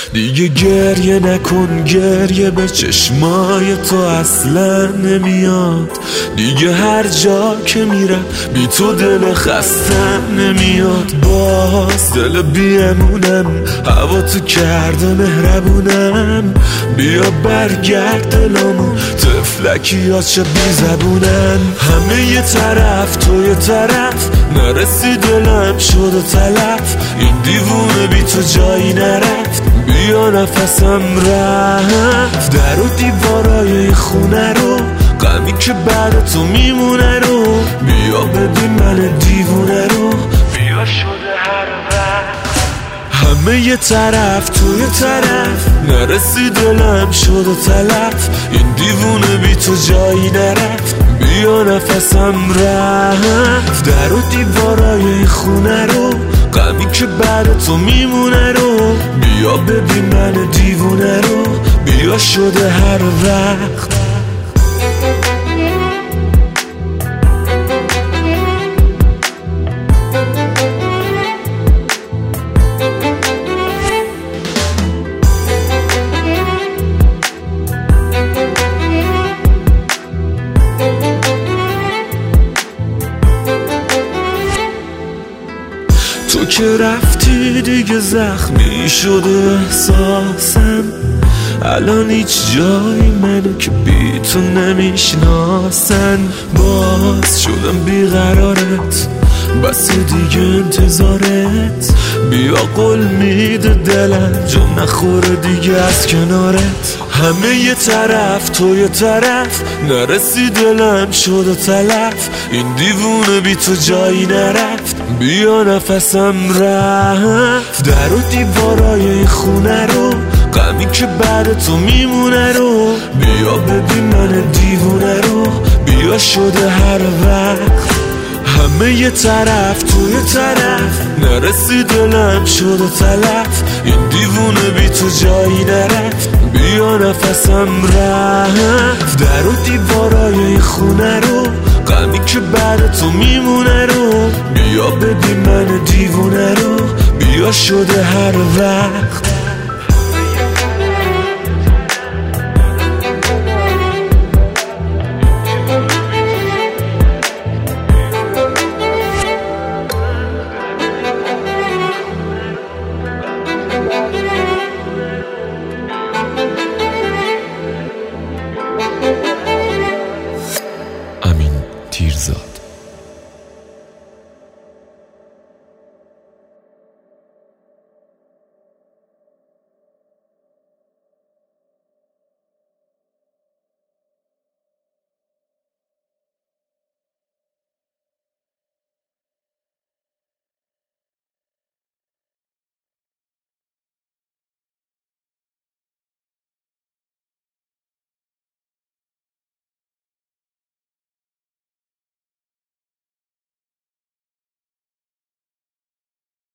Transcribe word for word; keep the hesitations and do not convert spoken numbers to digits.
دیگه گریه نکن، گریه به چشمای تو اصلا نمیاد. دیگه هر جا که میرم بی تو دل خستم نمیاد. باز دل بیمونم، هوا تو کرده مهربونم. بیا برگرد دلامو، تفلکی ها چه بی زبونن. همه یه طرف تو یه طرف، نرسی دلم شد و تلف. این دیوونه بی تو جایی نرفت، بیا نفسم رفت. در و دیوارای خونه رو، غمی که بعد تو میمونه رو. بیا ببین من دیوونه رو، بیا شده هر وقت. همه یه طرف تو یه طرف، نرسی دلم شد و تلف. این دیوونه بی تو جایی نرفت، بیا نفسم رفت. در و دیوارای خونه رو، غمی که بعد تو میمونه رو. بیا ببین من دیوونه رو، بیا شده هر وقت. تو که رفتی دیگه زخمی شده احساسم. الان هیچ جایی منو که بی تو نمیشناسن. باز شدم بیقرارت، بس دیگه انتظارت. بیا قول میده دلم، جا نخوره دیگه از کنارت. همه یه طرف تو یه طرف، نرسی دلم شد و تلف. این دیوونه بی تو جایی نرفت، بیا نفسم رفت. در و دیوارای خونه رو، غمی که بعد تو میمونه رو. بیا ببین من دیوونه رو، بیا شده هر وقت. همه یه طرف تو یه طرف، نرسی دلم شد و تلف. این دیوونه بی تو جایی نرفت، بیا نفسم رفت. در و دیوارای خونه رو، غمی که بعد تو میمونه رو. بیا ببین من دیوونه رو، بیا شده هر وقت.